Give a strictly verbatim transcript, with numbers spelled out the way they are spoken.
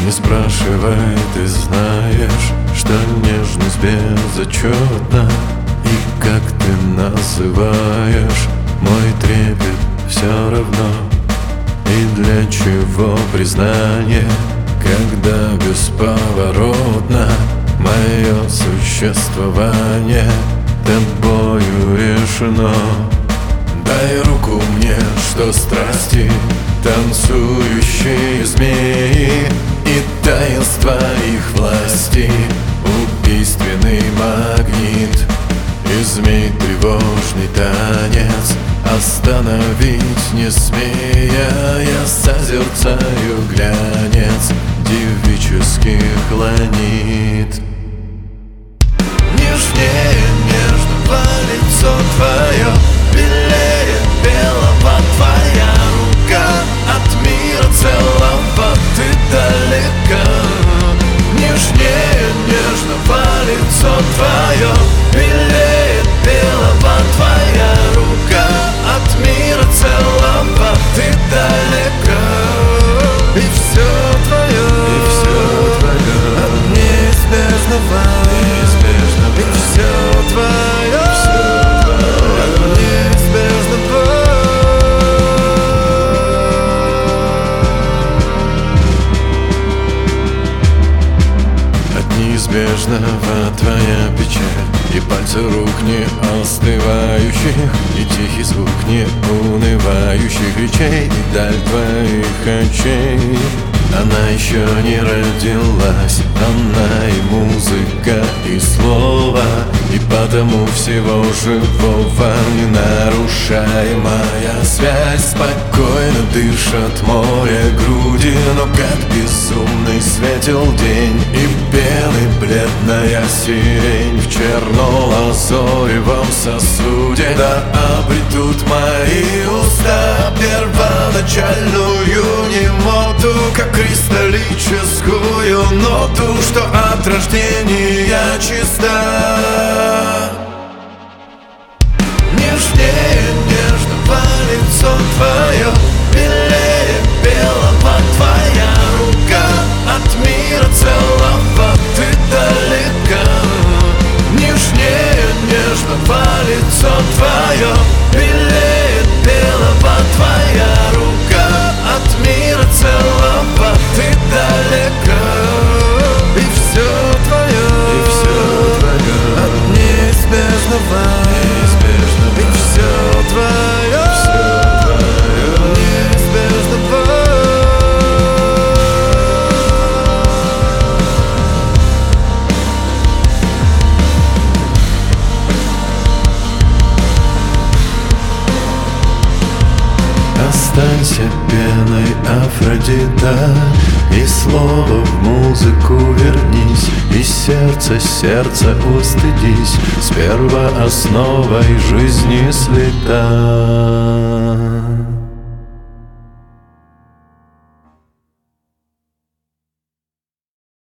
Не спрашивай, ты знаешь, что нежность безотчетна. И как ты называешь мой трепет все равно. И для чего признание, когда бесповоротно мое существование тобою решено? Дай руку мне, что страсти танцующие змеи и таинства их власти убийственный магнит. И змей тревожный танец остановить не смея, я созерцаю глянец девических ланит. Нежнее нежного лицо твое, белее белого твоя рука, от мира целого ты далека. Нежнее нежного лицо твое, белее белого твоя рука, от мира целого ты далека. И все твое, и все твое, от неизбежного, неизбежного. И все твое, все твое, от неизбежного. От неизбежного твоя печаль и пальцы рук не остывающих, и тихий звук не унывающих речей, и даль твоих очей. Она еще не родилась, она и музыка, и слово, и потому всего живого ненарушаемая связь. Спокойно дышат море груди, но как безумный светил день, и белый бледная сирень в черно-лазоревом сосуде. Да обретут мои уста первоначальную немоту, как кристаллическую ноту, что от рождения чиста. Нежнее нежного лицо твое, белее белого твоя рука, от мира целого ты далека. Нежнее нежного лицо твое, белее белого твоя рука, от мира целого ты далека. И все твое, и все твое, от неизбежного, неизбежного. И все твое, все твое, от неизбежного. Останься пеной, Афродита, и слово в музыку вернись, и сердце сердце устыдись, с первоосновой жизни слета.